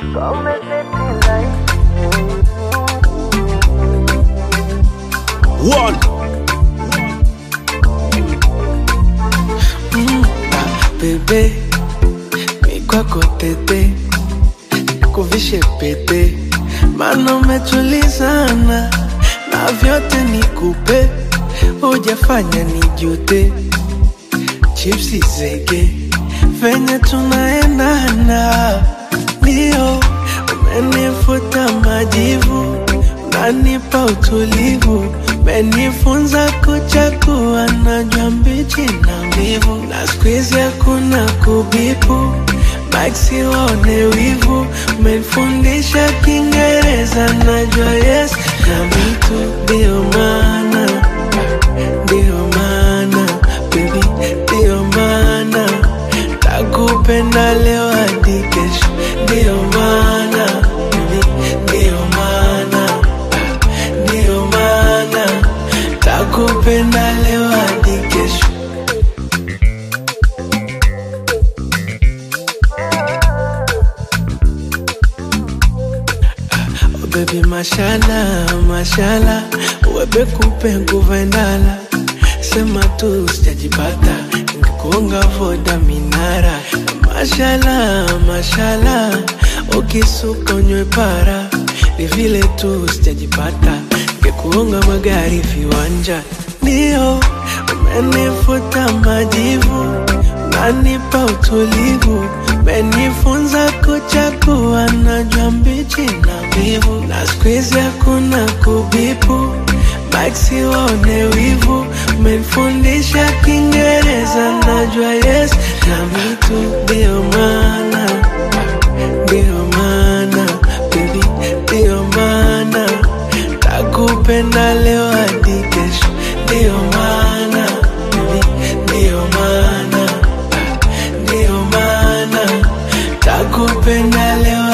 One. Bebe, mi kwako tete, kuvishe pete, maana umetulizana na vyote nikupe, hujafanya nijute. Chipsi zege, venye tunaendana, ndio umenifuta majivu, unanipa utulivu, umenifunza kuchagua, najua mbichi na mbivu, na squeeze hakuna kubipu, Maxi waone wivu, umenifundisha Kiingereza, najua yes na mitu, ndio maana baby, ndio maana takupenda leo hadi kesho, ndio maana baby, ndio maana takupenda leo hadi kesho. Oh baby, mashallah, webe kupe nguva endala, sema tu sijajipata, ingekuonga voda minara. Mashallah, ukisuka unywe para, ni vile tu sijajipata, ingekuonga magari viwanja. Ndio umenifuta majivu, unanipa utulivu, umenifunza kuchagua, najua mbichi na mbivu, na squeeze hakuna kubipu, Maxi waone wivu, umenifundisha Kiingereza, najua yes na mitu, ndio maana baby, ndio maana takupenda leo hadi kesho, ndio maana baby, ndio maana takupenda leo